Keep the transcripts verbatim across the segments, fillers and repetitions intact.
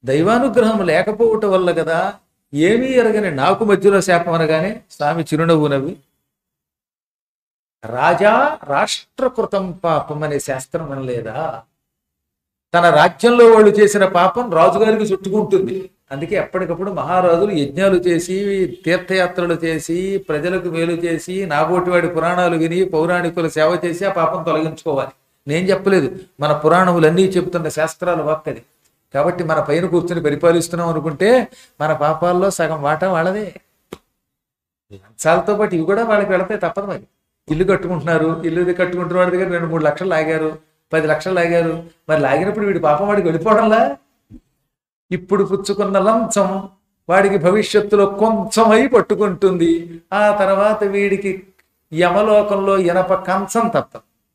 దైవానుగ్రహం లేకపోవటం వల్ల కదా ఏమీ ఎరగని నాకు మధ్యలో శాపం అనగానే స్వామి చిరునవ్వు నవ్వి, రాజా రాష్ట్రకృతం పాపం అనే శాస్త్రం అనలేదా? తన రాజ్యంలో వాళ్ళు చేసిన పాపం రాజుగారికి చుట్టుకుంటుంది. అందుకే ఎప్పటికప్పుడు మహారాజులు యజ్ఞాలు చేసి, తీర్థయాత్రలు చేసి, ప్రజలకు మేలు చేసి, నాబోటివాడి పురాణాలు విని, పౌరాణికుల సేవ చేసి ఆ పాపం తొలగించుకోవాలి. నేను చెప్పలేదు, మన పురాణములన్నీ చెబుతున్న శాస్త్రాల వాక్కది. కాబట్టి మన పైన కూర్చొని పరిపాలిస్తున్నాం అనుకుంటే మన పాపాల్లో సగం వాటా వాళ్ళదే. లంచాలతో పాటు ఇవి కూడా వాళ్ళకి వెళతాయి, తప్పదు. మరి ఇల్లు కట్టుకుంటున్నారు, ఇల్లు కట్టుకుంటున్న వాడి దగ్గర రెండు మూడు లక్షలు లాగారు, పది లక్షలు లాగారు. మరి లాగినప్పుడు వీడి పాపం వాడికి వెళ్ళిపోవడంలా? ఇప్పుడు పుచ్చుకున్న లంచం వాడికి భవిష్యత్తులో కొంచెం అయి పట్టుకుంటుంది. ఆ తర్వాత వీడికి యమలోకంలో ఇనప కంచం తప్ప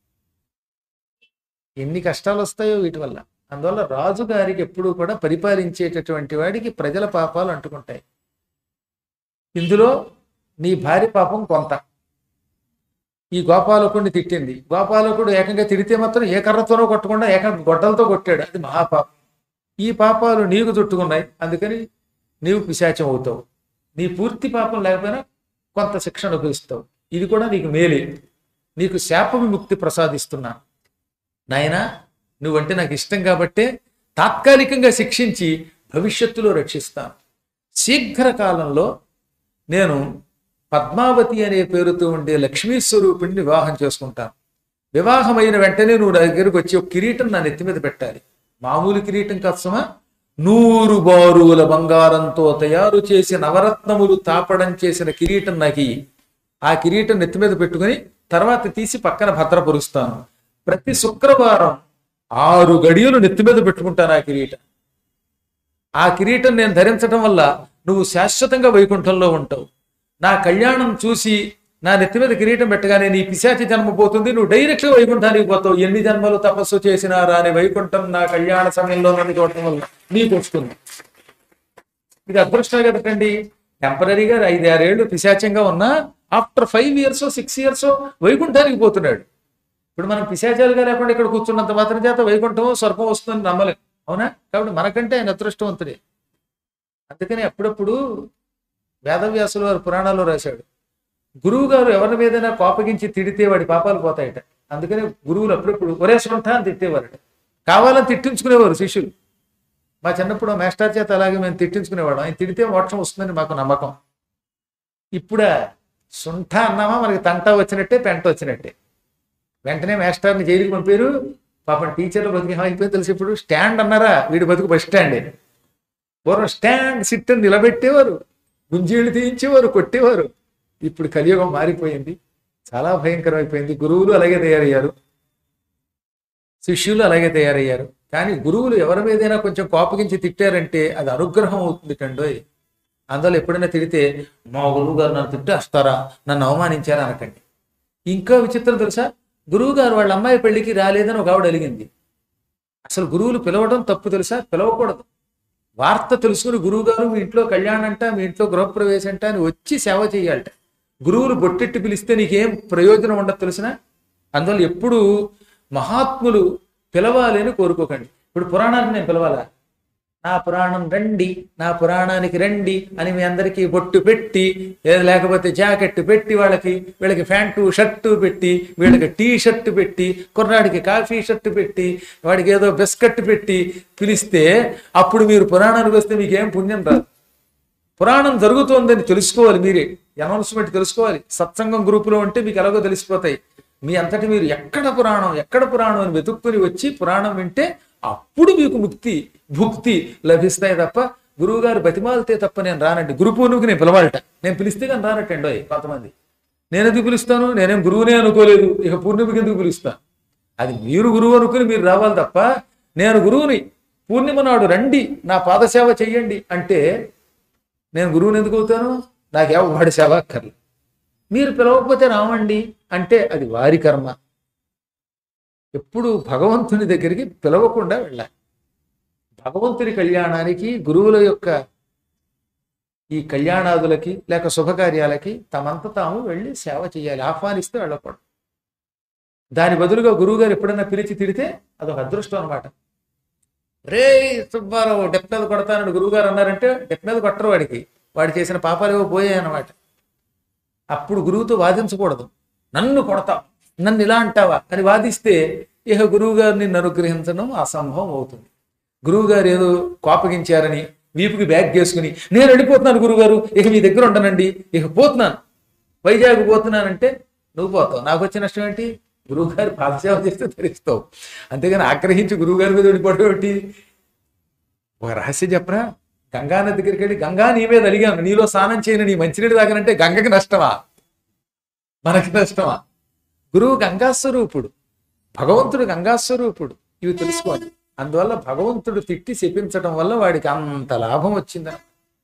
ఎన్ని కష్టాలు వస్తాయో వీటి వల్ల. అందువల్ల రాజుగారికి ఎప్పుడూ కూడా పరిపాలించేటటువంటి వాడికి ప్రజల పాపాలు అంటుకుంటాయి. ఇందులో నీ భార్య పాపం కొంత. ఈ గోపాలకుడిని తిట్టింది. గోపాలకుడు ఏకంగా తిడితే మాత్రం ఏ కర్రతోనో కొట్టకుండా ఏకంగా గొడ్డలతో కొట్టాడు. అది మహాపాపం. ఈ పాపాలు నీకు చుట్టుకున్నాయి, అందుకని నీవు పిశాచం అవుతావు. నీ పూర్తి పాపం లేకపోయినా కొంత శిక్ష అనుభవిస్తావు. ఇది కూడా నీకు మేలే. నీకు శాప విముక్తి ప్రసాదిస్తున్నాను నాయనా. నువ్వంటే నాకు ఇష్టం కాబట్టే తాత్కాలికంగా శిక్షించి భవిష్యత్తులో రక్షిస్తాను. శీఘ్రకాలంలో నేను పద్మావతి అనే పేరుతో ఉండే లక్ష్మీ స్వరూపిణిని వివాహం చేసుకుంటాను. వివాహమైన వెంటనే నువ్వు నా దగ్గరకు వచ్చి ఒక కిరీటం నా నెత్తి మీద పెట్టాలి. మామూలు కిరీటం కష్టమా? నూరు బారువుల బంగారంతో తయారు చేసి నవరత్నములు తాపడం చేసిన కిరీటం నాకు ఇయ్యి. ఆ కిరీటం నెత్తి మీద పెట్టుకుని తర్వాత తీసి పక్కన భద్రపరుస్తాను. ప్రతి శుక్రవారం ఆరు గడియలు నెత్తి మీద పెట్టుకుంటాను ఆ కిరీటం. ఆ కిరీటం నేను ధరించడం వల్ల నువ్వు శాశ్వతంగా వైకుంఠంలో ఉంటావు. నా కళ్యాణం చూసి నా నెత్తి మీద కిరీటం పెట్టగానే నీ పిశాచి జన్మ పోతుంది, నువ్వు డైరెక్ట్గా వైకుంఠానికి పోతావు. ఎన్ని జన్మలు తపస్సు చేసినా రాని వైకుంఠం నా కళ్యాణ సమయంలో నన్ను చూడటం వల్ల నీకు వస్తుంది. ఇది అదృష్టం కదండి. టెంపరీగా ఐదు ఆరేళ్లు పిశాచంగా ఉన్నా after five years six years వైకుంఠానికి పోతున్నాడు. ఇప్పుడు మనం పిశాచాలుగా లేకుండా ఇక్కడ కూర్చున్నంత మాత్రం చేత వైకుంఠం స్వర్గం వస్తుందని నమ్మలేం, అవునా? కాబట్టి మనకంటే ఆయన అదృష్టవంతుడే. అందుకని అప్పుడప్పుడు వేదవ్యాసులు వారు పురాణాల్లో రాశాడు, గురువు గారు ఎవరి మీదైనా కోపగించి తిడితే వాడి పాపాలు పోతాయట. అందుకని గురువులు అప్పుడప్పుడు ఒరే సొంట అని తిట్టేవారట. కావాలని తిట్టించుకునేవారు శిష్యులు. మా చిన్నప్పుడు మాస్టర్ చేత అలాగే మేము తిట్టించుకునేవాడు. ఆయన తిడితే మోక్షం వస్తుందని మాకు నమ్మకం. ఇప్పుడా సొంట అన్నామా మనకి తంట వచ్చినట్టే, పెంట వచ్చినట్టే. వెంటనే మాస్టర్ని జైలుకి పంపారు. పాపం టీచర్లు బతికి అయిపోయి తెలిసి ఇప్పుడు స్టాండ్ అన్నారా, వీడి బతుకు బస్ స్టాండే. పూర్వం స్టాండ్ సిట్ అని నిలబెట్టేవారు, గుంజీళ్ళు తీయించేవారు, కొట్టేవారు. ఇప్పుడు కలియుగం మారిపోయింది, చాలా భయంకరమైపోయింది. గురువులు అలాగే తయారయ్యారు, శిష్యులు అలాగే తయారయ్యారు. కానీ గురువులు ఎవరి మీదైనా కొంచెం కోపగించి తిట్టారంటే అది అనుగ్రహం అవుతుంది కండోయ్. అందువల్ల ఎప్పుడైనా తిడితే మా గురువు గారు నన్ను తిట్టేస్తారా, నన్ను అవమానించారా అనకండి. ఇంకా విచిత్రం తెలుసా, గురువు గారు వాళ్ళ అమ్మాయి పెళ్లికి రాలేదని ఒక ఆవిడ అలిగింది. అసలు గురువులు పిలవడం తప్పు తెలుసా? పిలవకూడదు. వార్త తెలుసుకుని గురువు గారు మీ ఇంట్లో కళ్యాణం అంట, మీ ఇంట్లో గృహప్రవేశం అంట అని వచ్చి సేవ చేయాలట. గురువులు బొట్టెట్టి పిలిస్తే నీకేం ప్రయోజనం ఉండదు తెలిసిన. అందువల్ల ఎప్పుడు మహాత్ములు పిలవాలి అని కోరుకోకండి. ఇప్పుడు పురాణానికి నేను పిలవాలా? నా పురాణం రండి, నా పురాణానికి రండి అని మీ అందరికీ బొట్టు పెట్టి, లేకపోతే జాకెట్ పెట్టి, వాళ్ళకి వీళ్ళకి ప్యాంటు షర్టు పెట్టి, వీళ్ళకి టీ షర్టు పెట్టి, కుర్రాడికి కాఫీ షర్టు పెట్టి, వాడికి ఏదో బిస్కట్ పెట్టి పిలిస్తే అప్పుడు మీరు పురాణానికి వస్తే మీకేం పుణ్యం రాదు. పురాణం జరుగుతోందని తెలుసుకోవాలి, మీరే అనౌన్స్మెంట్ తెలుసుకోవాలి. సత్సంగం గ్రూపులో ఉంటే మీకు ఎలాగో తెలిసిపోతాయి. మీ అంతటి మీరు ఎక్కడ పురాణం ఎక్కడ పురాణం అని వెతుక్కుని వచ్చి పురాణం వింటే అప్పుడు మీకు ముక్తి భుక్తి లభిస్తాయి తప్ప గురువు గారు బతిమాలితే తప్ప నేను రానండి. గురు పూర్ణిమకి నేను పిలవాలట, నేను పిలిస్తే కానీ రానట్టండి కొంతమంది. నేను ఎందుకు పిలుస్తాను? నేనేం గురువునే అనుకోలేదు, ఇక పూర్ణిమకి ఎందుకు పిలుస్తాను? అది మీరు గురువు అనుకుని మీరు రావాలి తప్ప నేను గురువుని పూర్ణిమ నాడు రండి నా పాదసేవ చెయ్యండి అంటే నేను గురువుని ఎందుకు అవుతాను? నాకేమో వాడి సేవ అక్కర్లేదు. మీరు పిలవకపోతే రావండి అంటే అది వారి కర్మ. ఎప్పుడు భగవంతుని దగ్గరికి పిలవకుండా వెళ్ళాలి. భగవంతుని కళ్యాణానికి గురువుల యొక్క ఈ కళ్యాణాదులకి లేక శుభకార్యాలకి తమంత తాము వెళ్ళి సేవ చేయాలి, ఆహ్వానిస్తే వెళ్ళకూడదు. దాని బదులుగా గురువు గారు ఎప్పుడైనా పిలిచి తిడితే అదొక అదృష్టం అనమాట. రే సుబ్బారావు డెప్ మీద కొడతానని గురువుగారు అన్నారంటే డెప్ మీద కొట్టరు వాడికి, వాడు చేసిన పాపాలు ఏవో పోయాయి అన్నమాట. అప్పుడు గురువుతో వాదించకూడదు. నన్ను కొడతావు, నన్ను ఇలా అంటావా అని వాదిస్తే ఇక గురువు గారు నిన్ను అనుగ్రహించడం అసంభవం అవుతుంది. గురువు గారు ఏదో కోపగించారని వీపుకి బ్యాగ్ చేసుకుని నేను వెళ్ళిపోతున్నాను గురువుగారు, ఇక మీ దగ్గర ఉండనండి, ఇక పోతున్నాను, వైజాగ్ పోతున్నానంటే నువ్వు పోతావు, నాకు వచ్చే నష్టం ఏంటి? గురువు గారు పాదసేవ చేస్తే ధరిస్తావు, అంతేగాని ఆగ్రహించి గురువు గారి మీద వెళ్ళిపోవడం ఏంటి? ఒక రహస్యం చెప్పరా, గంగా నది దగ్గరికి వెళ్ళి గంగా నీ మీద అడిగాను, నీలో స్నానం చేయను, నీ మంచినీళ్ళు తాగనంటే గంగకి నష్టమా మనకి నష్టమా? గురువు గంగాస్వరూపుడు, భగవంతుడు గంగాస్వరూపుడు, ఇవి తెలుసుకోవాలి. అందువల్ల భగవంతుడు తిట్టి శపించడం వల్ల వాడికి అంత లాభం వచ్చిందని.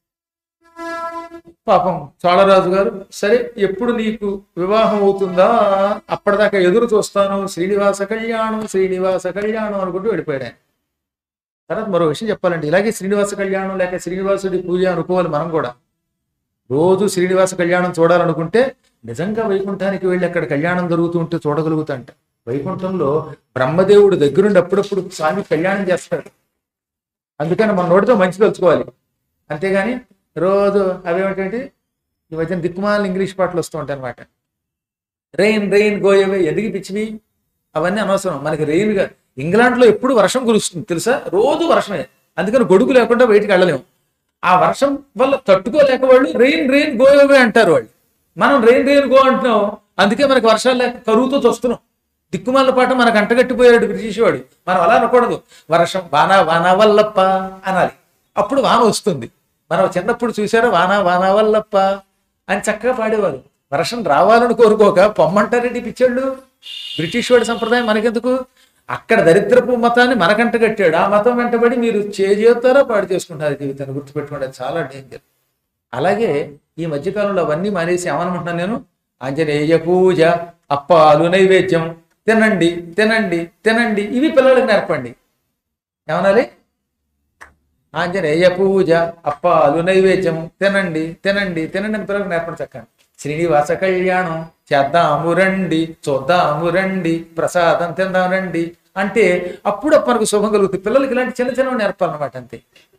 పాపం చోళరాజు గారు సరే ఎప్పుడు నీకు వివాహం అవుతుందా అప్పటిదాకా ఎదురు చూస్తాను, శ్రీనివాస కళ్యాణం శ్రీనివాస కళ్యాణం అనుకుంటూ వెళ్ళిపోయాడు ఆయన. తర్వాత మరో విషయం చెప్పాలండి, ఇలాగే శ్రీనివాస కళ్యాణం లేక శ్రీనివాసుడి పూజ అనుకోవాలి మనం కూడా. రోజు శ్రీనివాస కళ్యాణం చూడాలనుకుంటే నిజంగా వైకుంఠానికి వెళ్ళి అక్కడ కళ్యాణం జరుగుతూ ఉంటే చూడగలుగుతాంట. వైకుంఠంలో బ్రహ్మదేవుడు దగ్గరుండి అప్పుడప్పుడు స్వామి కళ్యాణం చేస్తాడు. అందుకని మన నోటితో మంచి తలుచుకోవాలి, అంతేగాని రోజు అవేమిటంటే ఈ మధ్యన దిక్కుమాల ఇంగ్లీష్ పాటలు వస్తూ ఉంటాయి అనమాట. రెయిన్ రెయిన్ గోయవే ఎదిగి పిచ్చివి అవన్నీ అనవసరం మనకి. రెయిన్గా ఇంగ్లాండ్లో ఎప్పుడు వర్షం కురుస్తుంది తెలుసా, రోజు వర్షమే, అందుకని గొడుగు లేకుండా బయటికి వెళ్ళలేము. ఆ వర్షం వల్ల తట్టుకోలేక వాళ్ళు రెయిన్ రెయిన్ గోయవే అంటారు వాళ్ళు. మనం రెయిన్ రెయిన్ గో అంటున్నాం, అందుకే మనకి వర్షాలు లేక కరువుతో చూస్తున్నాం. దిక్కుమాల పాట మనకు అంటగట్టిపోయాడు బ్రిటిష్ వాడు. మనం అలా అనకూడదు, వర్షం వాన వాన వల్లప్ప అనాలి, అప్పుడు వాన వస్తుంది. మనం చిన్నప్పుడు చూసారా వాన వాన వల్లప్ప అని చక్కగా పాడేవారు. వర్షం రావాలని కోరుకోక పొమ్మంటారేంటి పిచ్చాళ్ళు. బ్రిటిష్ వాడి సంప్రదాయం మనకెందుకు? అక్కడ దరిద్రపు మతాన్ని మనకంట కట్టాడు, ఆ మతం వెంటబడి మీరు చేజేస్తారా పాడు చేసుకుంటారు జీవితాన్ని. గుర్తుపెట్టుకోండి, అది చాలా డేంజర్. అలాగే ఈ మధ్యకాలంలో అవన్నీ మానేసి ఏమనుకుంటున్నాను నేను, ఆంజనేయ పూజ, అప్పాలు నైవేద్యం, తినండి తినండి తినండి, ఇవి పిల్లలకు నేర్పండి. ఏమనాలి? ఆంజనేయ పూజ, అప్పాలు నైవేద్యం, తినండి తినండి తినండి అని పిల్లలకు నేర్పండి చక్కగా. శ్రీనివాస కళ్యాణం చేద్దాము రండి, చూద్దాము రండి, ప్రసాదం తిందాం రండి అంటే అప్పుడు మనకు శుభం కలుగుతుంది. పిల్లలకి ఇలాంటి చిన్న చిన్నవి నేర్పాలన్నమాట, అంతే.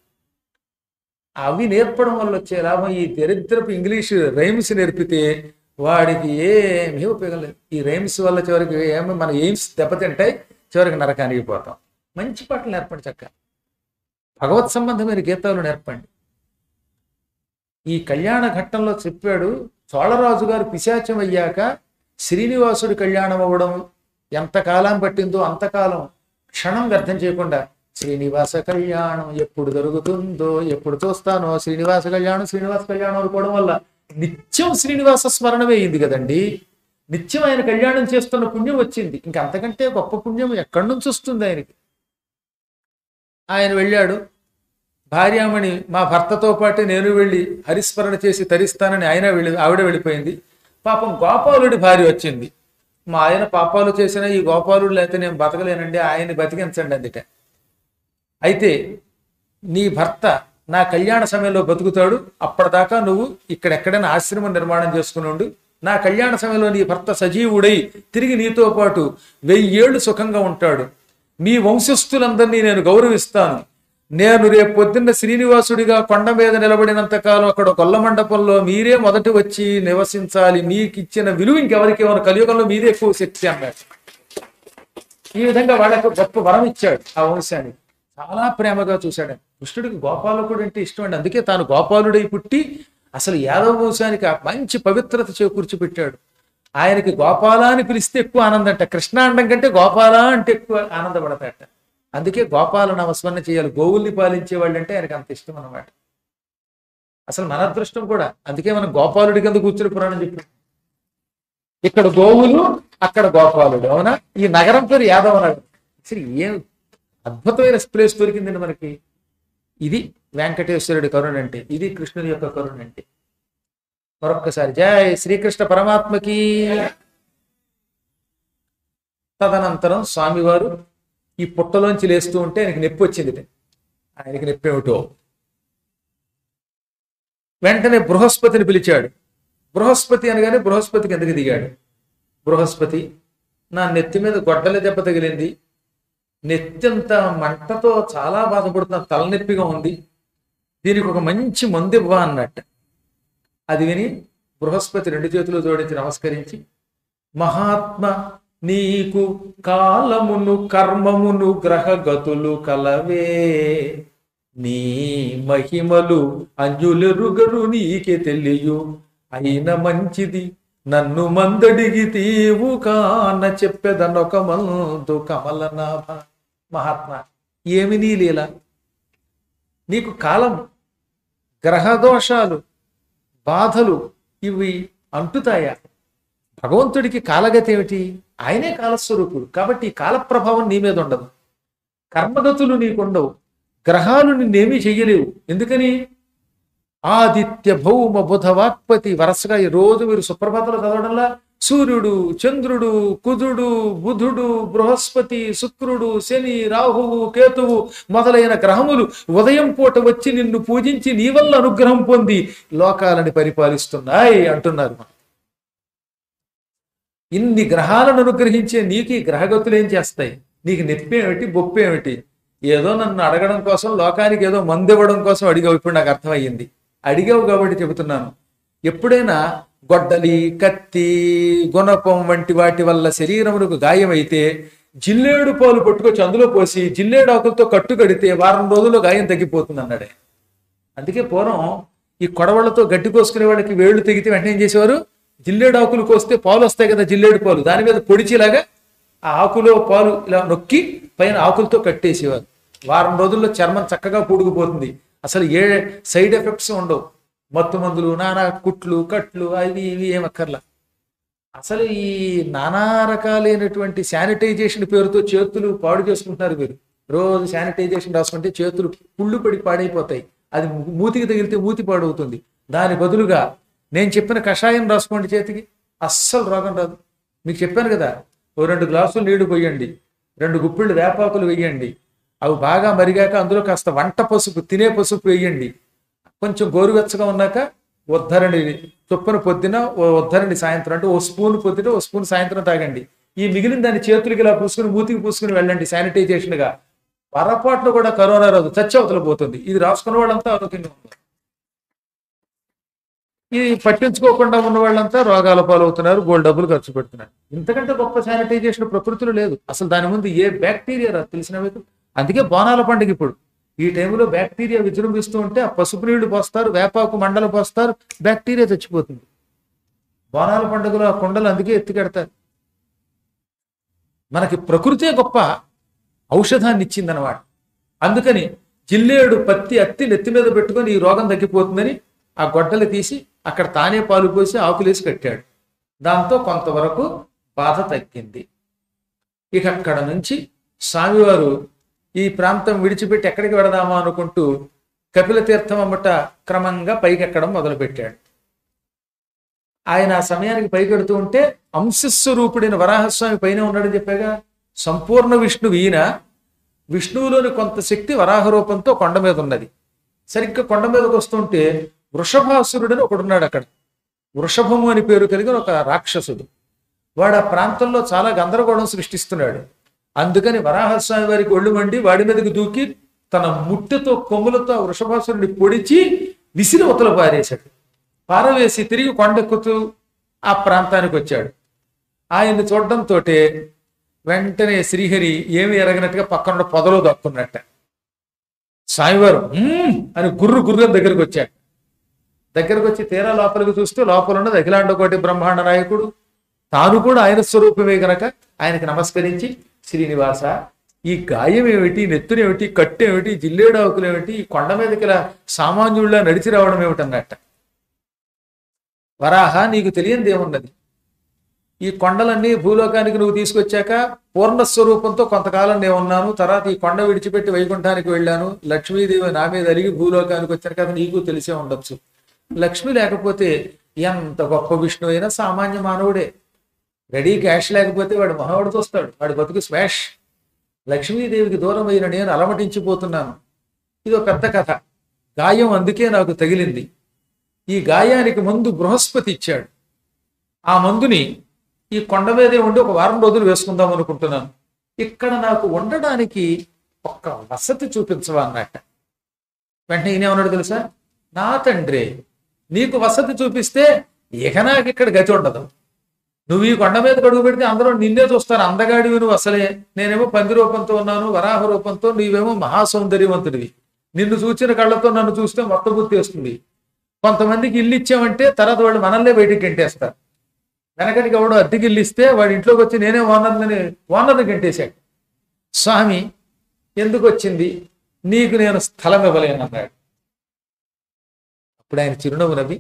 అవి నేర్పడం వల్ల వచ్చే లాభం, ఈ దరిద్రపు ఇంగ్లీష్ రైమ్స్ నేర్పితే వాడికి ఏమీ ఉపయోగం లేదు. ఈ రైమ్స్ వల్ల చివరికి ఏమో మన ఎయిమ్స్ దెబ్బతింటాయి, చివరికి నరకానికి పోతాం. మంచి పాటలు నేర్పండి చక్కగా, భగవత్ సంబంధమైన గీతాలు నేర్పండి. ఈ కళ్యాణ ఘట్టంలో చెప్పాడు, చోళరాజు గారు పిశాచం అయ్యాక శ్రీనివాసుడి కళ్యాణం అవ్వడం ఎంతకాలం పట్టిందో అంతకాలం క్షణం వ్యర్థం చేయకుండా శ్రీనివాస కళ్యాణం ఎప్పుడు జరుగుతుందో ఎప్పుడు చూస్తానో, శ్రీనివాస కళ్యాణం శ్రీనివాస కళ్యాణం అనుకోవడం వల్ల నిత్యం శ్రీనివాస స్మరణమే అయింది కదండి. నిత్యం ఆయన కళ్యాణం చేస్తున్న పుణ్యం వచ్చింది. ఇంకా అంతకంటే గొప్ప పుణ్యం ఎక్కడి నుంచి వస్తుంది ఆయనకి? ఆయన వెళ్ళాడు, భార్యామణి మా భర్తతో పాటు నేను వెళ్ళి హరిస్మరణ చేసి తరిస్తానని ఆయన వెళ్ళి ఆవిడ వెళ్ళిపోయింది. పాపం గోపాలుడి భార్య వచ్చింది. మా ఆయన పాపాలు చేసిన ఈ గోపాలుడు లేకపోతే నేను బతకలేనండి, ఆయన్ని బతికించండి అందుకే. అయితే నీ భర్త నా కళ్యాణ సమయంలో బతుకుతాడు, అప్పటిదాకా నువ్వు ఇక్కడెక్కడైనా ఆశ్రమం నిర్మాణం చేసుకుని ఉండు. నా కళ్యాణ సమయంలో నీ భర్త సజీవుడై తిరిగి నీతో పాటు వెయ్యేళ్ళు సుఖంగా ఉంటాడు. మీ వంశస్థులందరినీ నేను గౌరవిస్తాను. నేను రేపు పొద్దున్న శ్రీనివాసుడిగా కొండ మీద నిలబడినంత కాలం అక్కడ కొల్ల మండపంలో మీరే మొదటి వచ్చి నివసించాలి. మీకు ఇచ్చిన విలువ ఇంకెవరికి ఇవ్వను, కలియుగంలో మీరే ఎక్కువ శక్తి అన్నాడు. ఈ విధంగా వాళ్ళకు గొప్ప వరం ఇచ్చాడు ఆ వంశానికి. చాలా ప్రేమగా చూశాడు. కృష్ణుడికి గోపాలకుడు అంటే ఇష్టం అండి, అందుకే తాను గోపాలుడై పుట్టి అసలు యాదవ వంశానికి మంచి పవిత్రత చేకూర్చి పెట్టాడు. ఆయనకి గోపాల అని పిలిస్తే ఎక్కువ ఆనందంట, కృష్ణ అండం కంటే గోపాల అంటే ఎక్కువ ఆనందపడతాట. అందుకే గోపాల నామస్మరణ చేయాలి. గోవుల్ని పాలించే వాళ్ళు అంటే ఆయనకు అంత ఇష్టం అన్నమాట. అసలు మన అదృష్టం కూడా, అందుకే మనం గోపాలుడి కింద కూర్చుని పురాణం చెప్పాం. ఇక్కడ గోవులు అక్కడ గోపాలుడు, అవునా? ఈ నగరం పేరు యాదవ నగరం. అసలు ఏం అద్భుతమైన ప్లేస్ దొరికిందండి మనకి. ఇది వెంకటేశ్వరుడి కరుణ అంటే, ఇది కృష్ణుడి యొక్క కరుణ అంటే. మరొక్కసారి జై శ్రీకృష్ణ పరమాత్మకి. తదనంతరం స్వామివారు ఈ పుట్టలోంచి లేస్తూ ఉంటే ఆయనకి నొప్పి వచ్చింది. ఆయనకి నొప్పి ఏమిటో వెంటనే బృహస్పతిని పిలిచాడు. బృహస్పతి అనగానే బృహస్పతి కిందకి దిగాడు. బృహస్పతి, నా నెత్తి మీద గొడ్డల దెబ్బ తగిలింది, నెత్తంత మంటతో చాలా బాధపడుతున్నా, తలనొప్పిగా ఉంది, దీనికి ఒక మంచి మందు ఇవ్వ అన్నట్ట. అది విని బృహస్పతి రెండు చేతులు జోడించి నమస్కరించి, మహాత్మ నీకు కాలమును కర్మమును గ్రహగతులు కలవే, నీ మహిమలు అంజులెరుగరు నీకే తెలియు, అయిన మంచిది నన్ను మందడిగి తీవు కాన చెప్పెదనొక మందు కమలనాభ. మహాత్మా, ఏమి నీ లీల? నీకు కాలం, గ్రహదోషాలు, బాధలు ఇవి అంటుతాయా? భగవంతుడికి కాలగతి ఏమిటి? ఆయనే కాలస్వరూపుడు కాబట్టి ఈ కాల ప్రభావం నీ మీద ఉండదు. కర్మగతులు నీకుండవు, గ్రహాలు నిన్నేమీ చెయ్యలేవు. ఎందుకని? ఆదిత్య భౌమ బుధ వాక్పతి వరుసగా ఈ రోజు మీరు సుప్రభాతలు చదవడంలా సూర్యుడు, చంద్రుడు, కుజుడు, బుధుడు, బృహస్పతి, శుక్రుడు, శని, రాహువు, కేతువు మొదలైన గ్రహములు ఉదయం పూట వచ్చి నిన్ను పూజించి నీ వల్ల అనుగ్రహం పొంది లోకాలని పరిపాలిస్తున్నాయి అంటున్నారు. ఇన్ని గ్రహాలను అనుగ్రహించే నీకు ఈ గ్రహగతులు ఏం చేస్తాయి? నీకు నొప్పి ఏమిటి, బొప్పి ఏమిటి? ఏదో నన్ను అడగడం కోసం, లోకానికి ఏదో మందు ఇవ్వడం కోసం అడిగావు. ఇప్పుడు నాకు అర్థమయ్యింది. అడిగావు కాబట్టి చెబుతున్నాను. ఎప్పుడైనా గొడ్డలి, కత్తి, గుణపం వంటి వాటి వల్ల శరీరమునకు గాయమైతే జిల్లేడు పాలు పట్టుకొచ్చి అందులో పోసి జిల్లేడు ఆకులతో కట్టు కడితే వారం రోజుల్లో గాయం తగ్గిపోతుంది అన్నాడే. అందుకే పూర్వం ఈ కొడవళ్లతో గడ్డి కోసుకునే వాళ్ళకి వేళ్లు తెగితే వెంటనే ఏం చేసేవారు? జిల్లేడు ఆకులు కోస్తే పాలు వస్తాయి కదా, జిల్లేడు పాలు, దాని మీద పొడిచిలాగా ఆ ఆకులో పాలు ఇలా నొక్కి పైన ఆకులతో కట్టేసేవారు. వారం రోజుల్లో చర్మం చక్కగా పూడుకుపోతుంది. అసలు ఏ సైడ్ ఎఫెక్ట్స్ ఉండవు. మత్తు మందులు, నానా కుట్లు, కట్లు, అవి ఇవి ఏమక్కర్లా. అసలు ఈ నానా రకాలైనటువంటి శానిటైజేషన్ పేరుతో చేతులు పాడు చేసుకుంటున్నారు మీరు. రోజు శానిటైజేషన్ రాసుకుంటే చేతులు పుళ్ళు పడి పాడైపోతాయి. అది మూతికి తగిలితే మూతి పాడవుతుంది. దాని బదులుగా నేను చెప్పిన కషాయం రాసుకోండి చేతికి, అస్సలు రోగం రాదు. మీకు చెప్పాను కదా, ఓ రెండు గ్లాసులు నీళ్లు పోయండి, రెండు గుప్పిళ్ళు వేపాకులు వేయండి, అవి బాగా మరిగాక అందులో కాస్త వంట పసుపు, తినే పసుపు వేయండి. కొంచెం గోరువెచ్చగా ఉన్నాక ఉద్ధరణి చొప్పున పొద్దున, ఓ ఉద్ధరణి సాయంత్రం, అంటే ఓ స్పూన్ పొద్దున ఓ స్పూన్ సాయంత్రం తాగండి. ఈ మిగిలిన దాన్ని చేతులకి ఇలా పూసుకుని మూతికి పూసుకుని వెళ్ళండి శానిటైజేషన్గా. పొరపాట్లు కూడా కరోనా రాదు, చచ్చి అవతల పోతుంది. ఇది రాసుకున్న వాళ్ళంతా ఆరోగ్యంగా ఉన్నారు. ఇది పట్టించుకోకుండా ఉన్న వాళ్ళంతా రోగాల పాలవుతున్నారు, గోల్డ్ డబ్బులు ఖర్చు పెడుతున్నారు. ఇంతకంటే గొప్ప శానిటైజేషన్ ప్రకృతిలో లేదు. అసలు దాని ముందు ఏ బ్యాక్టీరియా రాదు, తెలిసిన మీకు. అందుకే బోనాల పండుగ ఇప్పుడు ఈ టైంలో బ్యాక్టీరియా విజృంభిస్తూ ఉంటే ఆ పసుపు నీళ్లు పోస్తారు, వేపాకు మండలు పోస్తారు, బ్యాక్టీరియా చచ్చిపోతుంది. బోనాల పండుగలో ఆ కొండలు అందుకే ఎత్తికెడతారు. మనకి ప్రకృతే గొప్ప ఔషధాన్ని ఇచ్చిందనమాట. అందుకని జిల్లేడు పత్తి అత్తి నెత్తి మీద పెట్టుకొని ఈ రోగం తగ్గిపోతుందని ఆ గొడ్డలు తీసి అక్కడ తానే పాలు పోసి ఆకులేసి కట్టాడు. దాంతో కొంతవరకు బాధ తగ్గింది. ఇక అక్కడ నుంచి స్వామివారు ఈ ప్రాంతం విడిచిపెట్టి ఎక్కడికి వెడదామా అనుకుంటూ కపిల తీర్థం అమ్మట క్రమంగా పైకెక్కడం మొదలుపెట్టాడు. ఆయన ఆ సమయానికి పైకెడుతూ ఉంటే అంశస్వరూపుడైన వరాహస్వామి పైన ఉన్నాడని చెప్పాగా. సంపూర్ణ విష్ణువు ఈయన. విష్ణువులోని కొంత శక్తి వరాహ రూపంతో కొండ మీద ఉన్నది. సరిగ్గా కొండ మీదకి వస్తుంటే వృషభాసురుడని ఒకడున్నాడు అక్కడ. వృషభము అని పేరు కలిగిన ఒక రాక్షసుడు. వాడు ఆ ప్రాంతంలో చాలా గందరగోళం సృష్టిస్తున్నాడు. అందుకని వరాహస్వామి వారికి ఒళ్ళు మండి వాడి మీదకి దూకి తన ముట్టెతో కొమ్ములతో వృషభాసురుడిని పొడిచి విసిరి ఉతల పారేశాడు. పారవేసి తిరిగి కొండెక్కుతూ ఆ ప్రాంతానికి వచ్చాడు. ఆయన్ని చూడడంతో వెంటనే శ్రీహరి ఏమి ఎరగనట్టుగా పక్కన పొదలో దక్కున్నట్ట. స్వామివారు అని గుర్రు గుర్రు దగ్గరికి వచ్చాడు. దగ్గరకు వచ్చి తీరా లోపలికి చూస్తే లోపల ఉన్నది అఖిలాండ కోటి బ్రహ్మాండ నాయకుడు. తాను కూడా ఆయన స్వరూపమే గనక ఆయనకి నమస్కరించి, శ్రీనివాస, ఈ గాయం ఏమిటి, నెత్తునేమిటి, కట్టు ఏమిటి, జిల్లేడాకులు ఏమిటి, ఈ కొండ మీదకి ఇలా సామాన్యుళ్ళ నడిచి రావడం ఏమిటన్నట్ట. వరాహ, నీకు తెలియంది ఏమున్నది? ఈ కొండలన్నీ భూలోకానికి నువ్వు తీసుకొచ్చాక పూర్ణస్వరూపంతో కొంతకాలం నేను ఉన్నాను. తర్వాత ఈ కొండ విడిచిపెట్టి వైకుంఠానికి వెళ్ళాను. లక్ష్మీదేవి నా మీద అలిగి భూలోకానికి వచ్చాను కదా, నీకు తెలిసే ఉండొచ్చు. లక్ష్మి లేకపోతే ఎంత గొప్ప విష్ణు అయినా సామాన్య మానవుడే. రెడీ క్యాష్ లేకపోతే వాడు మహావుడితో వస్తాడు, వాడి బతుకు స్మాష్. లక్ష్మీదేవికి దూరం అయిన నేను అలమటించిపోతున్నాను. ఇది ఒక పెద్ద కథ. గాయం అందుకే నాకు తగిలింది. ఈ గాయానికి మందు బృహస్పతి ఇచ్చాడు. ఆ మందుని ఈ కొండ మీదే ఉండి ఒక వారం రోజులు వేసుకుందాం అనుకుంటున్నాను. ఇక్కడ నాకు ఉండడానికి ఒక్క వసతి చూపించవా అన్నట్ట. వెంటనే ఈయనేమన్నాడు తెలుసా, నా తండ్రి నీకు వసతి చూపిస్తే ఇక నాకు ఇక్కడ గతి ఉండదు. నువ్వు ఈ కొండ మీద గడుగు పెడితే అందరూ నిన్నే చూస్తారు, అందగాడివి నువ్వు అసలే. నేనేమో పంది రూపంతో ఉన్నాను, వరాహ రూపంతో, నీవేమో మహాసౌందర్యవంతుడివి. నిన్ను చూచిన కళ్ళతో నన్ను చూస్తే మొత్తం గుర్తు వేస్తుంది. కొంతమందికి ఇల్లు ఇచ్చామంటే తర్వాత వాళ్ళు మనల్నే బయటికి గంటేస్తారు. వెనకటికి ఎవడో అద్దెకి ఇల్లు ఇస్తే వాడి ఇంట్లోకి వచ్చి నేనే ఓనర్ని ఓనర్ని గంటేశాడు. స్వామి ఎందుకు వచ్చింది, నీకు నేను స్థలం ఇవ్వలేను అన్నాడు. అప్పుడు ఆయన చిరునవ్వు నవ్వి,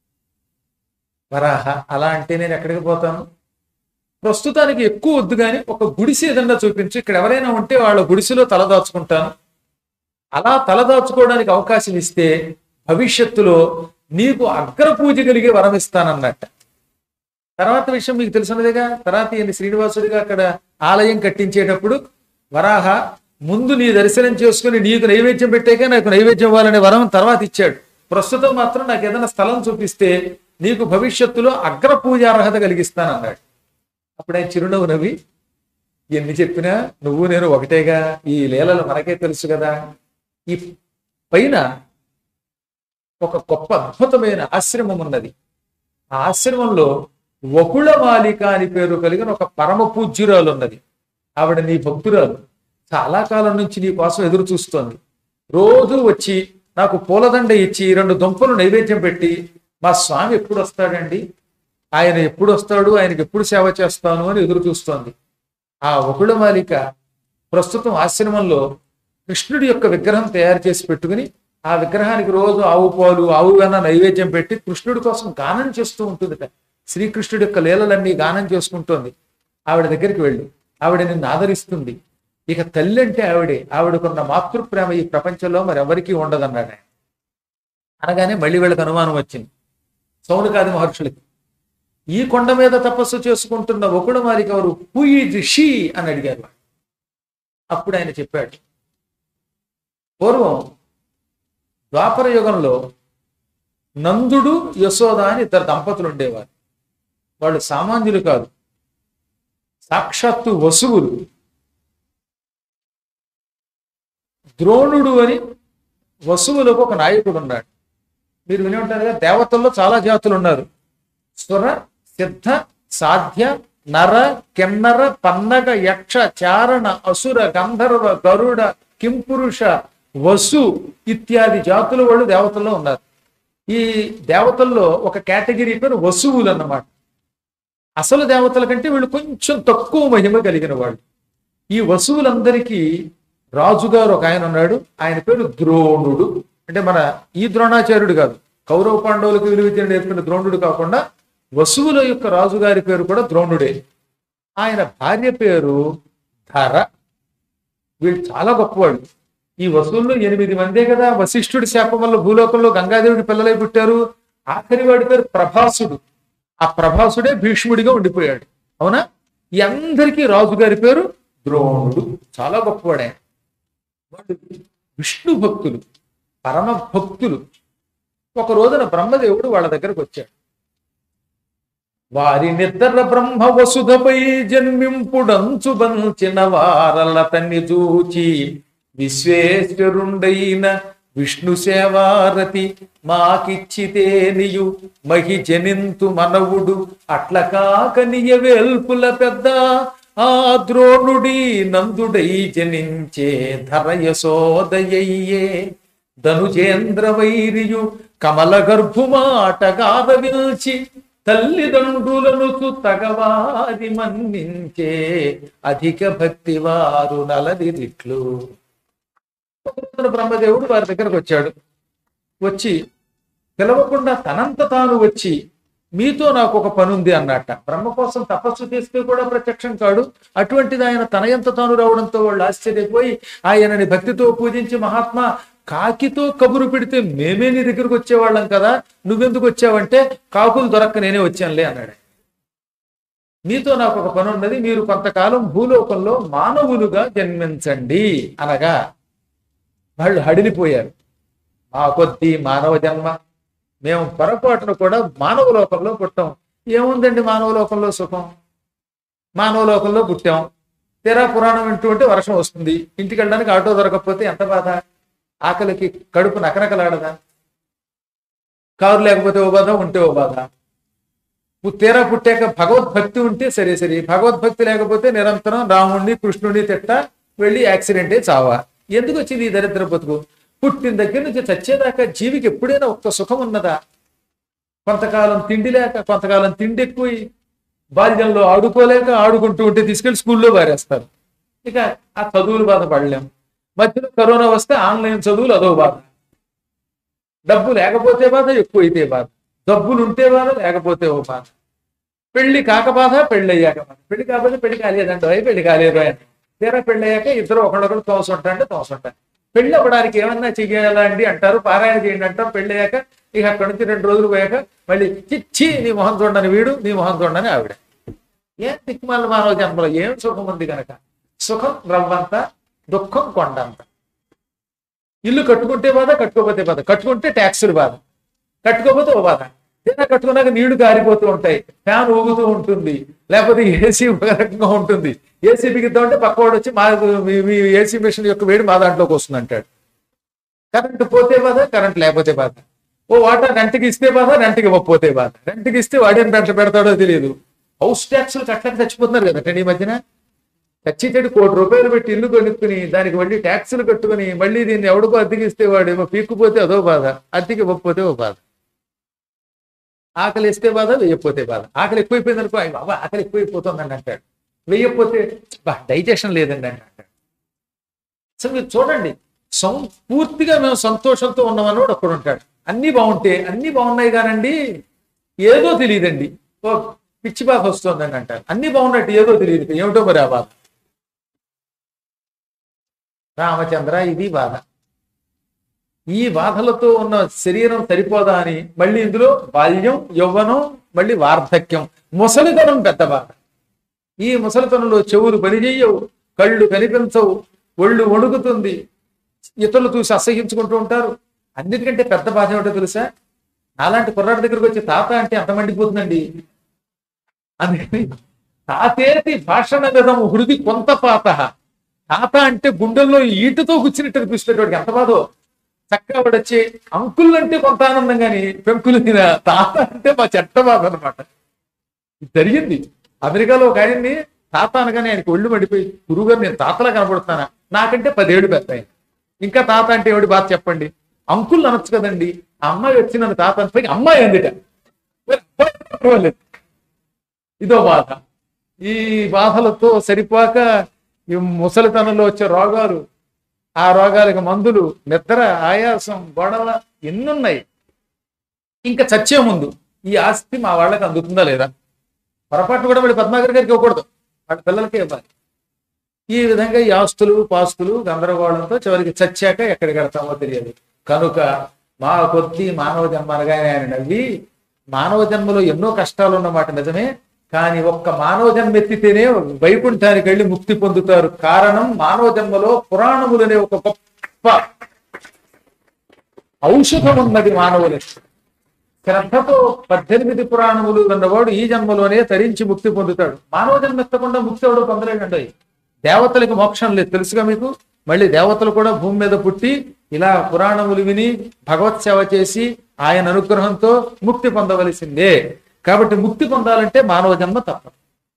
వరాహ అలా అంటే నేను ఎక్కడికి పోతాను, ప్రస్తుతానికి ఎక్కువ వద్దు కానీ ఒక గుడిసె ఏదన్నా చూపించు, ఇక్కడ ఎవరైనా ఉంటే వాళ్ళ గుడిసెలో తలదాచుకుంటాను. అలా తలదాచుకోవడానికి అవకాశం ఇస్తే భవిష్యత్తులో నీకు అగ్ర పూజ కలిగే వరం ఇస్తానన్నట్ట. తర్వాత విషయం మీకు తెలిసినదేగా. తర్వాత ఈయన శ్రీనివాసుడిగా అక్కడ ఆలయం కట్టించేటప్పుడు వరాహ ముందు నీ దర్శనం చేసుకుని నీకు నైవేద్యం పెట్టాక నాకు నైవేద్యం ఇవ్వాలనే వరం తర్వాత ఇచ్చాడు. ప్రస్తుతం మాత్రం నాకు ఏదైనా స్థలం చూపిస్తే నీకు భవిష్యత్తులో అగ్ర పూజార్హత కలిగిస్తానన్నాడు. అప్పుడు ఆయన చిరునవ్వు నవ్వి, ఎన్ని చెప్పినా నువ్వు నేను ఒకటేగా, ఈ లీలలు మనకే తెలుసు కదా. ఈ పైన ఒక గొప్ప అద్భుతమైన ఆశ్రమం ఉన్నది. ఆ ఆశ్రమంలో వకుళమాలిక అని పేరు కలిగిన ఒక పరమ పూజ్యురాలు ఉన్నది. ఆవిడ నీ భక్తురాలు, చాలా కాలం నుంచి నీ కోసం ఎదురు చూస్తోంది. రోజు వచ్చి నాకు పూలదండ ఇచ్చి రెండు దుంపలు నైవేద్యం పెట్టి, మా స్వామి ఎప్పుడు వస్తాడండి, ఆయన ఎప్పుడు వస్తాడు, ఆయనకి ఎప్పుడు సేవ చేస్తాను అని ఎదురు చూస్తోంది. ఆ వకుళమాలిక ప్రస్తుతం ఆశ్రమంలో కృష్ణుడి యొక్క విగ్రహం తయారు చేసి పెట్టుకుని ఆ విగ్రహానికి రోజు ఆవు పాలు ఆవు వెన్న నైవేద్యం పెట్టి కృష్ణుడి కోసం గానం చేస్తూ ఉంటుందిట. శ్రీకృష్ణుడి యొక్క లీలలన్నీ గానం చేసుకుంటోంది. ఆవిడ దగ్గరికి వెళ్ళు, ఆవిడ నిన్ను ఆదరిస్తుంది. ఇక తల్లి అంటే ఆవిడే, ఆవిడకున్న మాతృప్రేమ ఈ ప్రపంచంలో మరి ఎవరికీ ఉండదన్నాడు ఆయన. అనగానే మళ్ళీ వీళ్ళకి అనుమానం వచ్చింది సౌనకాది మహర్షులకి. ఈ కొండ మీద తపస్సు చేసుకుంటున్న వకుళమాలిక ఎవరు, హూ ఈజ్ షీ అని అడిగారు. అప్పుడు ఆయన చెప్పాడు, పూర్వం ద్వాపర యుగంలో నందుడు యశోద అని ఇద్దరు దంపతులు ఉండేవారు. వాళ్ళు సామాన్యులు కాదు, సాక్షాత్తు వసువులు. ద్రోణుడు అని వసువులకు ఒక నాయకుడు ఉన్నాడు. మీరు విని ఉంటారు కదా, దేవతల్లో చాలా జాతులు ఉన్నారు. సుర, సిద్ధ, సాధ్య, నర, కిన్నర, పన్నగ, యక్ష, చారణ, అసుర, గంధర్వ, గరుడ, కింపురుష, వసు ఇత్యాది జాతుల వాళ్ళు దేవతల్లో ఉన్నారు. ఈ దేవతల్లో ఒక కేటగిరీ పేరు వసువులు అన్నమాట. అసలు దేవతల కంటే వీళ్ళు కొంచెం తక్కువ మహిమ కలిగిన వాళ్ళు. ఈ వసువులందరికీ రాజుగారు ఒక ఆయన ఉన్నాడు. ఆయన పేరు ద్రోణుడు. అంటే మన ఈ ద్రోణాచార్యుడు కాదు, కౌరవ పాండవులకు విలువ నేర్పిన ద్రోణుడు కాకుండా వసువుల యొక్క రాజుగారి పేరు కూడా ద్రోణుడే. ఆయన భార్య పేరు ధర. వీళ్ళు చాలా గొప్పవాళ్ళు. ఈ వసువుల్లో ఎనిమిది మందే కదా వశిష్ఠుడి శాపం వల్ల భూలోకంలో గంగాదేవుడి పిల్లలై పుట్టారు. ఆఖరి వాడి పేరు ప్రభాసుడు. ఆ ప్రభాసుడే భీష్ముడిగా ఉండిపోయాడు. అవునా? ఈ అందరికీ రాజుగారి పేరు ద్రోణుడు. చాలా గొప్పవాడే. వాళ్ళు విష్ణు భక్తులు, పరమ భక్తులు. ఒక రోజున బ్రహ్మదేవుడు వాళ్ళ దగ్గరకు వచ్చాడు. వారి నిద్ర బ్రహ్మ వసుధపై జన్మింపుడంచు బంచిన వారల తన్ని చూచి విశ్వేశ్వరుండైన విష్ణు సేవారతి మాకిచ్చితేనియు మహి జనింతు మనవుడు అట్ల కాక నియవేల్పుల పెద్ద ఆ ద్రోణుడి నందుడై జనించే ధర యశోదయ్యే ధనుజేంద్ర వైరియు కమల గర్భుమాటగార విల్చి తల్లిదండ్రులను తగవారి మన్నించే అధిక భక్తి వారు నలదిరిట్లు. బ్రహ్మదేవుడు వారి దగ్గరకు వచ్చాడు. వచ్చి పిలవకుండా తనంత తాను వచ్చి మీతో నాకు ఒక పని ఉంది అన్నట్ట. బ్రహ్మ కోసం తపస్సు చేస్తే కూడా ప్రత్యక్షం కాడు. అటువంటిది ఆయన తనయంత తాను రావడంతో వాళ్ళు ఆశ్చర్యపోయి ఆయనని భక్తితో పూజించి, మహాత్మా కాకితో కబురు పెడితే మేమే నీ దగ్గరకు వచ్చేవాళ్ళం కదా, నువ్వెందుకు వచ్చావంటే కాకులు దొరక్క నేనే వచ్చానులే అన్నాడు. మీతో నాకు ఒక పని ఉన్నది, మీరు కొంతకాలం భూలోకంలో మానవులుగా జన్మించండి అనగా వాళ్ళు హడిలిపోయారు. మా కొద్ది మానవ జన్మ, మేము పొరపాటును కూడా మానవ లోకంలో పుట్టాం. ఏముందండి మానవ లోకంలో సుఖం, మానవ లోకంలో పుట్టాం, తీరా పురాణం వింటూ ఉంటే వర్షం వస్తుంది, ఇంటికి వెళ్ళడానికి ఆటో దొరకకపోతే ఎంత బాధ, ఆకలికి కడుపు నకనకలాడదా, కారు లేకపోతే ఓ బాధ, ఉంటే ఓ బాధ. తీరా పుట్టాక భగవద్భక్తి ఉంటే సరే సరే, భగవద్భక్తి లేకపోతే నిరంతరం రాముణ్ణి కృష్ణుడిని తిట్ట, వెళ్ళి యాక్సిడెంటే చావా. ఎందుకు వచ్చింది ఈ దరిద్ర బతుకు? పుట్టిన దగ్గర నుంచి చచ్చేదాకా జీవికి ఎప్పుడైనా ఒక్క సుఖం ఉన్నదా? కొంతకాలం తిండి లేక, కొంతకాలం తిండి ఎక్కువ, బాల్యంలో ఆడుకోలేక ఆడుకుంటూ ఉంటే తీసుకెళ్లి స్కూల్లో పారేస్తారు. ఇక ఆ చదువులు బాధ పడలేం. మధ్యలో కరోనా వస్తే ఆన్లైన్ చదువులు అదో బాధ. డబ్బు లేకపోతే బాధ, ఎక్కువ అయితే బాధ. డబ్బులు ఉంటే బాధ, లేకపోతే ఓ బాధ. పెళ్లి కాక బాధ, పెళ్లి అయ్యాక బాధ. పెళ్లి కాకపోతే పెళ్లి కాలేదంట, అయ్యి పెళ్లి కాలేదు అని. తీరా పెళ్లి అయ్యాక ఇద్దరు ఒకడొకరు తోసుంటా అంటే తోసుంటారు. పెళ్లి అవ్వడానికి ఏమన్నా చెయ్యాలండి అంటారు, పారాయణ చేయండి అంటారు. పెళ్లి అయ్యాక ఇక అక్కడి నుంచి రెండు రోజులు పోయాక మళ్ళీ చిచ్చి నీ మొహం చూడని వీడు, నీ మొహం చూడని ఆవిడ. ఏం దిక్కుమాల మానవ జన్మలో ఏం సుఖం ఉంది కనుక? సుఖం రవ్వంత, దుఃఖం కొండంత. ఇల్లు కట్టుకుంటే బాధ, కట్టుకోపోతే బాధ. కట్టుకుంటే ట్యాక్సులు బాధ, కట్టుకోపోతే ఓ బాధ. ఏదైనా కట్టుకున్నాక నీళ్లు కారిపోతూ ఉంటాయి, ఫ్యాన్ ఊగుతూ ఉంటుంది, లేకపోతే ఏసీ ఒక రకంగా ఉంటుంది. ఏసీ బిగిద్దాం అంటే పక్కవాడు వచ్చి మా మీ ఏసీ మిషన్ యొక్క వేడి మా దాంట్లోకి వస్తుంది అంటాడు. కరెంటు పోతే బాధ, కరెంట్ లేకపోతే బాధ. ఓ వాటర్ రెంట్కి ఇస్తే బాధ, రెంట్కి ఇవ్వకపోతే బాధ. రెంట్కి ఇస్తే వాడేం రెంట్ పెడతాడో తెలియదు. హౌస్ ట్యాక్సులు కట్టడానికి చచ్చిపోతున్నారు కదండి ఈ మధ్యన. ఖచ్చితంగా కోటి రూపాయలు పెట్టి ఇల్లు కొనుక్కుని దానికి మళ్ళీ ట్యాక్సులు కట్టుకుని మళ్ళీ దీన్ని ఎవడికో అద్దెకిస్తే వాడేమో పీక్కుపోతే అదో బాధ, అద్దెకి ఇవ్వకపోతే ఓ బాధ. ఆకలి ఇస్తే బాధ, వెయ్యకపోతే బాధ. ఆకలి ఎక్కువైపోయింది అనుకో, అయ్యి బాబా ఆకలి ఎక్కువైపోతుందని అంటాడు. వెయ్యకపోతే బా డైజెషన్ లేదండి అని అంటాడు. సో మీరు చూడండి, సం పూర్తిగా మేము సంతోషంతో ఉన్నామన్నవాడు ఒక్కడు ఉంటాడు. అన్నీ బాగుంటే అన్నీ బాగున్నాయి కానండి ఏదో తెలియదండి, ఓ పిచ్చి బాధ వస్తుందని అంటారు. అన్నీ బాగున్నట్టు ఏదో తెలియదు, ఏమిటో మరి ఆ బాధ. రామచంద్ర ఇది బాధ. ఈ బాధలతో ఉన్న శరీరం సరిపోదా అని మళ్ళీ ఇందులో బాల్యం, యవ్వనం, మళ్ళీ వార్ధక్యం, ముసలితనం పెద్ద బాధ. ఈ ముసలితనంలో చెవులు పనిచేయవు, కళ్ళు కనిపించవు, ఒళ్ళు వణుకుతుంది, ఇతరులు చూసి అసహించుకుంటూ ఉంటారు. అన్నిటికంటే పెద్ద బాధ ఏమిటో తెలుసా? అలాంటి కుర్రాడి దగ్గరకు వచ్చి తాత అంటే అంత మండిపోతుందండి. అందుకని తాతేతి భాషణ విధము హృది కొంత పాత. తాత అంటే గుండెల్లో ఈటుతో కూర్చున్నట్టు అనిపిస్తుంది వాడికి, ఎంత బాధో. చక్కగా వాడు వచ్చి అంకుల్ అంటే కొంత ఆనందం కానీ పెంకులు తిన తాత అంటే మా చెట్ట బాధ అనమాట. ఇది జరిగింది. అమెరికాలో ఒక ఆయన్ని తాత అనగానే ఆయనకి ఒళ్ళు పడిపోయి, గురువుగారు నేను తాతలా కనపడుతున్నానా? నాకంటే పదేళ్ళు పెద్ద ఆయన, ఇంకా తాత అంటే ఎవడి బాధ చెప్పండి? అంకుల్ అనొచ్చు కదండి. ఆ అమ్మాయి వచ్చి నన్ను తాత అనిపోయి అమ్మాయి అందిట. ఇదో బాధ. ఈ బాధలతో సరిపోక ఈ ముసలితనంలో వచ్చే రోగాలు, ఆ రోగాలకు మందులు, నిద్ర, ఆయాసం, గొడవ ఎన్నున్నాయి. ఇంకా చచ్చే ముందు ఈ ఆస్తి మా వాళ్ళకి అందుతుందా లేదా? పొరపాటు కూడా వాడి పద్మాగర్ గారికి ఇవ్వకూడదు, వాళ్ళ పిల్లలకే ఇవ్వాలి. ఈ విధంగా ఈ ఆస్తులు పాస్తులు గందరగోళంతో చివరికి చచ్చాక ఎక్కడికి వెళ్తామో తెలియదు. కనుక మా కొద్ది మానవ జన్మ అనగానే ఆయన నవ్వి, మానవ జన్మలో ఎన్నో కష్టాలు ఉన్నమాట నిజమే, కానీ ఒక్క మానవ జన్మ ఎత్తితేనే వైకుంఠానికి వెళ్ళి ముక్తి పొందుతారు. కారణం మానవ జన్మలో పురాణములనే ఒక గొప్ప ఔషధం ఉన్నది మానవులకి. శ్రద్ధతో పద్దెనిమిది పురాణములు ఉన్నవాడు ఈ జన్మలోనే తరించి ముక్తి పొందుతాడు. మానవ జన్మ ఎత్తకుండా ముక్తి ఎవడో పొందలేడండి. దేవతలకు మోక్షం లేదు తెలుసుగా మీకు. మళ్ళీ దేవతలు కూడా భూమి మీద పుట్టి ఇలా పురాణములు విని భగవత్ సేవ చేసి ఆయన అనుగ్రహంతో ముక్తి పొందవలసిందే. కాబట్టి ముక్తి పొందాలంటే మానవ జన్మ తప్పదు.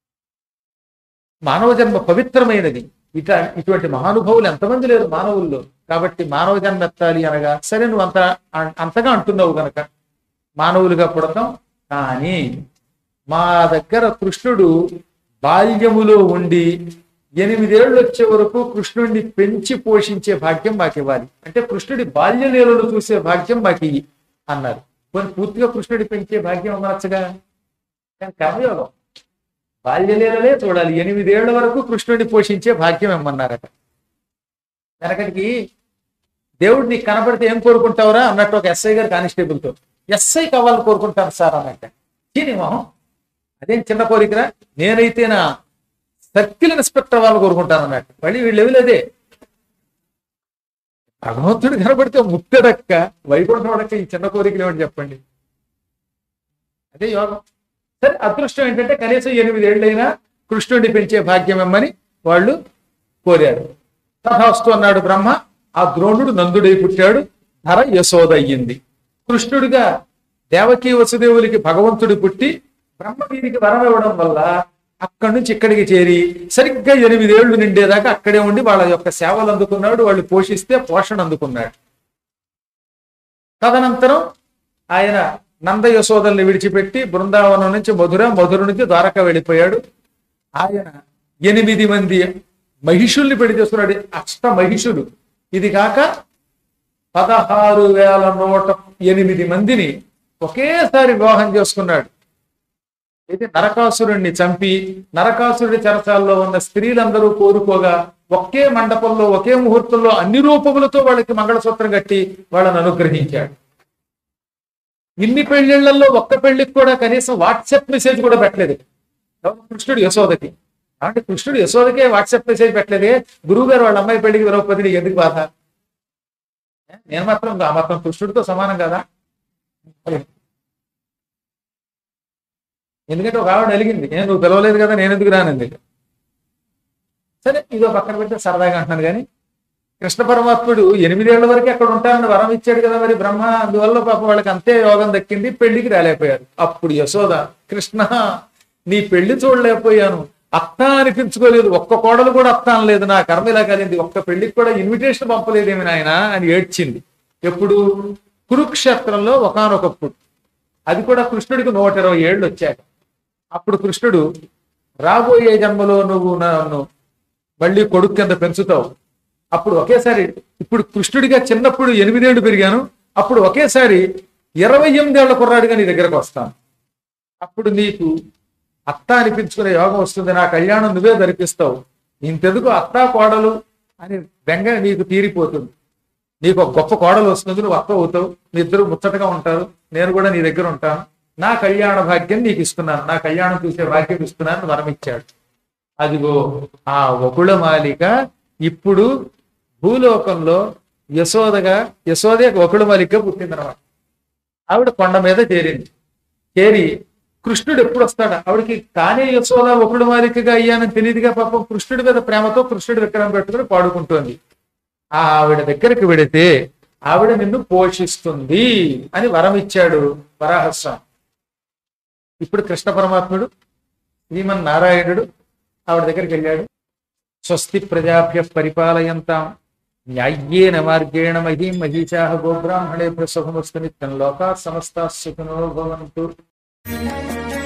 మానవ జన్మ పవిత్రమైనది. ఇట ఇటువంటి మహానుభావులు ఎంతమంది లేరు మానవుల్లో. కాబట్టి మానవ జన్మ ఎత్తాలి అనగా సరే నువ్వు అంత అంతగా అంటున్నావు కనుక మానవులుగా పుడతాం. కానీ మా దగ్గర కృష్ణుడు బాల్యములో ఉండి ఎనిమిదేళ్ళు వచ్చే వరకు కృష్ణుడిని పెంచి పోషించే భాగ్యం మాకు ఇవ్వాలి. అంటే కృష్ణుడి బాల్యలీలను చూసే భాగ్యం మాకు ఇయ్యి అన్నారు. కొన్ని పూర్తిగా కృష్ణుడి పెంచే భాగ్యం అమ్మనచ్చగా, కానీ కర్మయోగం బాల్యలీలలే చూడాలి. ఎనిమిదేళ్ల వరకు కృష్ణుడిని పోషించే భాగ్యం ఇమ్మన్నారట. వెనకటికి దేవుడు నీకు కనపడితే ఏం కోరుకుంటావురా అన్నట్టు ఒక ఎస్ఐ గారు కానిస్టేబుల్తో, ఎస్ఐ కావాలని కోరుకుంటాను సార్ అన్నట్ట. చీని మొహం, అదేం చిన్న కోరికరా, నేనైతే నా సర్కిల్ ఇన్స్పెక్టర్ వాళ్ళు కోరుకుంటాను అన్నట్టు. మళ్ళీ వీళ్ళు అదే భగవంతుడు కనబడితే ముక్తడక్క వైకుంఠం అడక్క ఈ చిన్న కోరికలు ఏమిటి చెప్పండి. అదే యోగం. సరే అదృష్టం ఏంటంటే కనీసం ఎనిమిదేళ్ళైనా కృష్ణుడిని పెంచే భాగ్యం ఇమ్మని వాళ్ళు కోరారు. తథాస్తు అన్నాడు బ్రహ్మ. ఆ ద్రోణుడు నందుడై పుట్టాడు. ధర యశోద అయ్యింది. కృష్ణుడిగా దేవకీ వసుదేవులకి భగవంతుడు పుట్టి బ్రహ్మ వీరికి వరం ఇవ్వడం వల్ల అక్కడి నుంచి ఇక్కడికి చేరి సరిగ్గా ఎనిమిదేళ్లు నిండేదాకా అక్కడే ఉండి వాళ్ళ యొక్క సేవలు అందుకున్నాడు. వాళ్ళు పోషిస్తే పోషణ అందుకున్నాడు. తదనంతరం ఆయన నంద యశోదల్ని విడిచిపెట్టి బృందావనం నుంచి మధుర, మధుర నుంచి ద్వారక వెళ్ళిపోయాడు. ఆయన ఎనిమిది మంది మహిషుల్ని పెళ్లి చేసుకున్నాడు. అష్ట మహిషులు. ఇది కాక పదహారు వేల నూట ఎనిమిది మందిని ఒకేసారి వివాహం చేసుకున్నాడు. ఇది నరకాసురుణ్ణి చంపి నరకాసురుడి చెరసాల్లో ఉన్న స్త్రీలందరూ కోరుకోగా ఒకే మండపంలో ఒకే ముహూర్తంలో అన్ని రూపములతో వాళ్ళకి మంగళసూత్రం కట్టి వాళ్ళని అనుగ్రహించాడు. ఇన్ని పెళ్లిళ్లలో ఒక్క పెళ్లికి కూడా కనీసం వాట్సాప్ మెసేజ్ కూడా పెట్టలేదు కృష్ణుడు యశోదకి. అంటే కృష్ణుడు యశోదకే వాట్సాప్ మెసేజ్ పెట్టలేదే, గురువు గారు వాళ్ళ అమ్మాయి పెళ్లికి విరవపతి నీకు ఎందుకు బాధ? నేను మాత్రం ఆ మాత్రం కృష్ణుడితో సమానం కదా. ఎందుకంటే ఒక ఆవిడ అలిగింది, నేను నువ్వు పిలవలేదు కదా నేను ఎందుకు రానంది. సరే ఇదో పక్కన పెడితే సరదాగా అంటున్నాను. కానీ కృష్ణ పరమాత్ముడు ఎనిమిదేళ్ల వరకు అక్కడ ఉంటానని వరం ఇచ్చాడు కదా మరి బ్రహ్మ. అందువల్ల పాపం వాళ్ళకి అంతే యోగం దక్కింది, పెళ్లికి రాలేకపోయారు. అప్పుడు యశోద, కృష్ణ నీ పెళ్లి చూడలేకపోయాను, అత్త అనిపించుకోలేదు, ఒక్క కోడలు కూడా అత్త అనలేదు, నా కర్మ ఇలా కలిగింది, ఒక్క పెళ్లికి కూడా ఇన్విటేషన్ పంపలేదేమి నాయన అని ఏడ్చింది. ఎప్పుడు? కురుక్షేత్రంలో ఒకానొకప్పుడు. అది కూడా కృష్ణుడికి నూట ఇరవై ఏళ్ళు వచ్చాక. అప్పుడు కృష్ణుడు, రాబోయే జన్మలో నువ్వు నన్ను మళ్ళీ కొడుకు కింద పెంచుతావు. అప్పుడు ఒకేసారి, ఇప్పుడు కృష్ణుడిగా చిన్నప్పుడు ఎనిమిదేళ్లు పెరిగాను, అప్పుడు ఒకేసారి ఇరవై ఎనిమిదేళ్ల కుర్రాడిగా నీ దగ్గరకు వస్తాను. అప్పుడు నీకు అత్త అనిపించుకునే యోగం వస్తుంది, నా కళ్యాణం నువ్వే ధరిపిస్తావు, ఇంతెందుకు అత్తా కోడలు అని బెంగ నీకు తీరిపోతుంది, నీకు ఒక గొప్ప కోడలు వస్తుంది, నువ్వు అత్త అవుతావు, మీ ఇద్దరు ముచ్చటగా ఉంటారు, నేను కూడా నీ దగ్గర ఉంటాను, నా కళ్యాణ భాగ్యం నీకు ఇస్తున్నాను, నా కళ్యాణం చూసే భాగ్యం ఇస్తున్నాను వరమిచ్చాడు. అదిగో ఆ వకుళమాలిక ఇప్పుడు భూలోకంలో యశోదగా, యశోదే వకుళమాలికగా పుట్టిందనమాట. ఆవిడ కొండ మీద చేరింది. చేరి కృష్ణుడు ఎప్పుడు వస్తాడా, ఆవిడకి తానే యశోద వకుళమాలికగా అయ్యానని తెలియదుగా పాపం. కృష్ణుడి మీద ప్రేమతో కృష్ణుడి విగ్రహం పెట్టుకుని పాడుకుంటోంది. ఆ ఆవిడ దగ్గరికి వెడితే ఆవిడ నిన్ను పోషిస్తుంది అని వరం ఇచ్చాడు వరాహస్వామి. ఇప్పుడు కృష్ణ పరమాత్ముడు శ్రీమన్నారాయణుడు ఆవిడ దగ్గరికి వెళ్ళాడు. స్వస్తి ప్రజాభ్య పరిపాలయంతాం న్యాయ్యేన మార్గేణ మహీం మహీచాః గోబ్రాహ్మణేభ్యః శుభమస్తు నిత్యం లోకాః సమస్తాః సుఖినో భవంతు.